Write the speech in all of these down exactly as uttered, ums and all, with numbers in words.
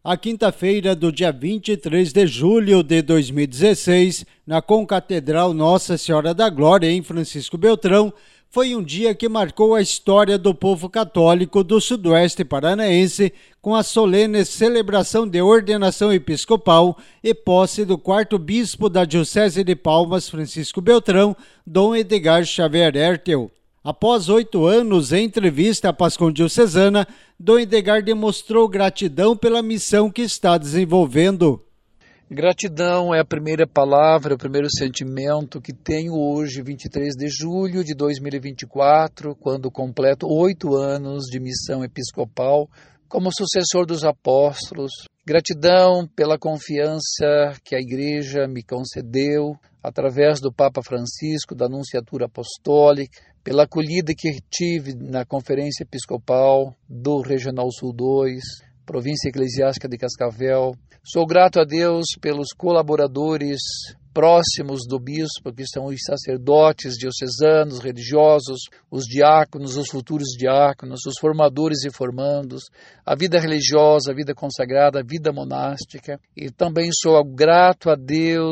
A quinta-feira do dia vinte e três de julho de dois mil e dezesseis, na Concatedral Nossa Senhora da Glória, em Francisco Beltrão, foi um dia que marcou a história do povo católico do Sudoeste Paranaense, com a solene celebração de ordenação episcopal e posse do quarto bispo da Diocese de Palmas, Francisco Beltrão, Dom Edgar Xavier Hertel. Após oito anos, em entrevista à Pascom Diocesana, Dom Edgar demonstrou gratidão pela missão que está desenvolvendo. Gratidão é a primeira palavra, o primeiro sentimento que tenho hoje, vinte e três de julho de dois mil e vinte e quatro, quando completo oito anos de missão episcopal como sucessor dos apóstolos. Gratidão pela confiança que a Igreja me concedeu através do Papa Francisco, da Nunciatura Apostólica, pela acolhida que tive na Conferência Episcopal do Regional Sul dois, Província Eclesiástica de Cascavel. Sou grato a Deus pelos colaboradores próximos do bispo, que são os sacerdotes diocesanos, religiosos, os diáconos, os futuros diáconos, os formadores e formandos, a vida religiosa, a vida consagrada, a vida monástica. E também sou grato a Deus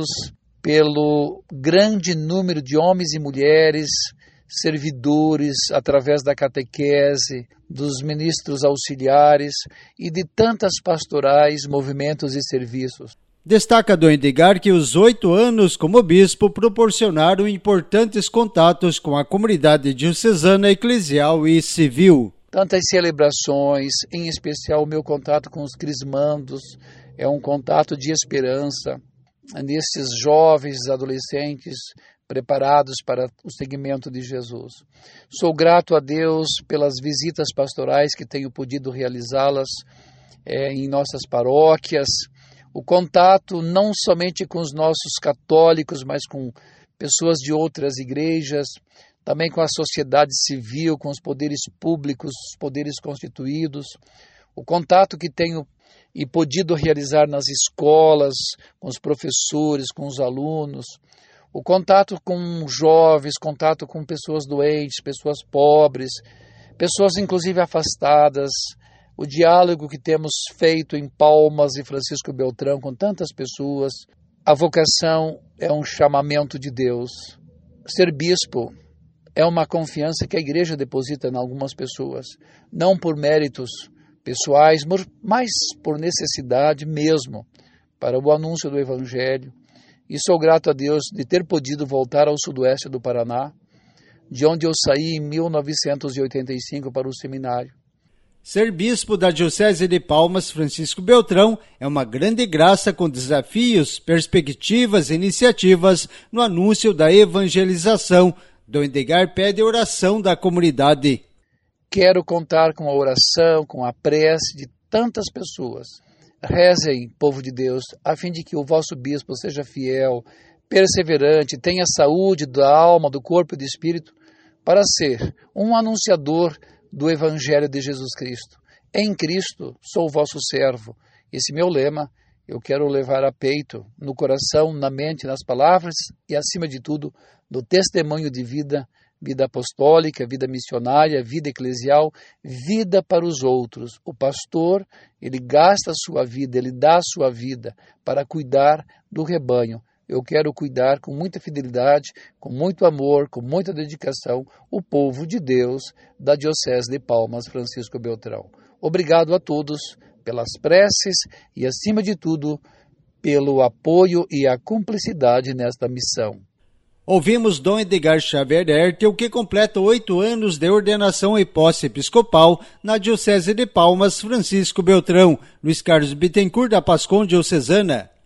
pelo grande número de homens e mulheres servidores, através da catequese, dos ministros auxiliares e de tantas pastorais, movimentos e serviços. Destaca Dom Edgar que os oito anos como bispo proporcionaram importantes contatos com a comunidade diocesana, eclesial e civil. Tantas celebrações, em especial o meu contato com os crismandos, é um contato de esperança nesses jovens, adolescentes, preparados para o seguimento de Jesus. Sou grato a Deus pelas visitas pastorais que tenho podido realizá-las é, em nossas paróquias, o contato não somente com os nossos católicos, mas com pessoas de outras igrejas, também com a sociedade civil, com os poderes públicos, os poderes constituídos, o contato que tenho e podido realizar nas escolas, com os professores, com os alunos, o contato com jovens, contato com pessoas doentes, pessoas pobres, pessoas inclusive afastadas, o diálogo que temos feito em Palmas e Francisco Beltrão com tantas pessoas. A vocação é um chamamento de Deus. Ser bispo é uma confiança que a Igreja deposita em algumas pessoas, não por méritos pessoais, mas por necessidade mesmo, para o anúncio do Evangelho. E sou grato a Deus de ter podido voltar ao sudoeste do Paraná, de onde eu saí em mil novecentos e oitenta e cinco para o seminário. Ser bispo da Diocese de Palmas, Francisco Beltrão, é uma grande graça com desafios, perspectivas e iniciativas no anúncio da evangelização. Dom Edgar pede oração da comunidade. Quero contar com a oração, com a prece de tantas pessoas. Rezem, povo de Deus, a fim de que o vosso bispo seja fiel, perseverante, tenha saúde da alma, do corpo e do espírito, para ser um anunciador do Evangelho de Jesus Cristo. Em Cristo sou o vosso servo. Esse meu lema eu quero levar a peito, no coração, na mente, nas palavras e, acima de tudo, no testemunho de vida, vida apostólica, vida missionária, vida eclesial, vida para os outros. O pastor, ele gasta a sua vida, ele dá a sua vida para cuidar do rebanho. Eu quero cuidar com muita fidelidade, com muito amor, com muita dedicação, o povo de Deus da Diocese de Palmas, Francisco Beltrão. Obrigado a todos pelas preces e, acima de tudo, pelo apoio e a cumplicidade nesta missão. Ouvimos Dom Edgar Xavier Hertel, que completa oito anos de ordenação e posse episcopal na Diocese de Palmas, Francisco Beltrão. Luiz Carlos Bittencourt, da Pascom Diocesana.